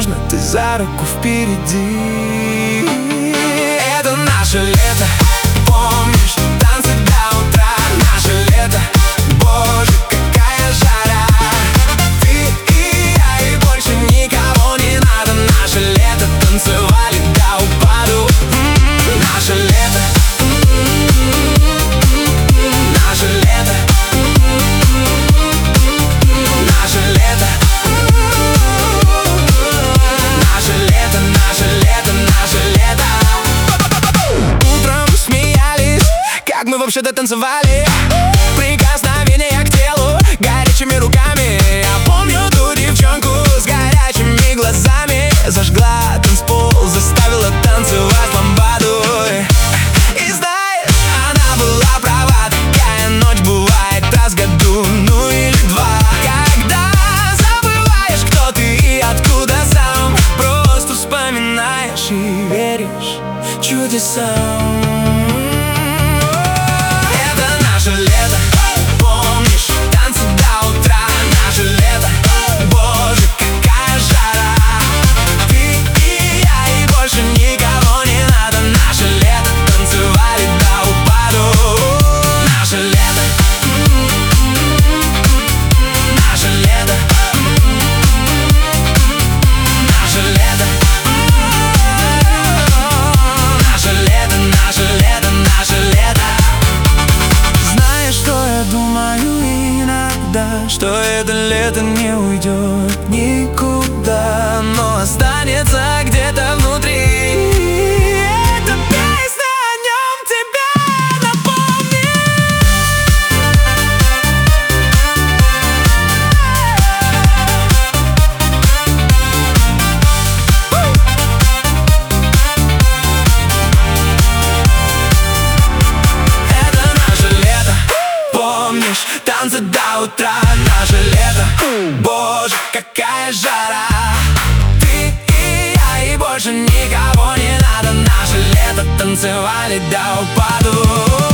невозможно, ты за руку впереди. Это наше лето, помнишь, танцы до утра. Наше лето, боже, какая жара. Ты и я, и больше никого не надо. Наше лето, танцевали до упаду. Наше лето, наше лето, наше лето, наше лето, наше лето, наше лето. Утром смеялись, как мы вообще-то танцевали. Прикосновения к телу горячими руками. Я помню ту девчонку с горячими глазами. Зажгла танцпол, заставила танцевать ламбаду. И знаешь, она была права, такая ночь бывает раз в году, ну или два. Когда забываешь, кто ты и откуда сам, просто вспоминаешь и веришь чудесам. Это наше лето, помнишь, танцы до утра. Наше лето, боже, какая жара. Ты и я, и больше никого не надо. Наше лето, танцевали до упаду. Наше лето, наше лето, наше лето, наше лето, наше лето, наше лето. Знаешь, что я думаю иногда? Что это лето не уйдет никуда, но останется где-то внутри. Эта песня о нем тебя напомнит. Это наше лето, помнишь, танцы до утра. Наше лето, боже, какая жара. Ты и я, и больше никого не надо. Наше лето, танцевали до упаду.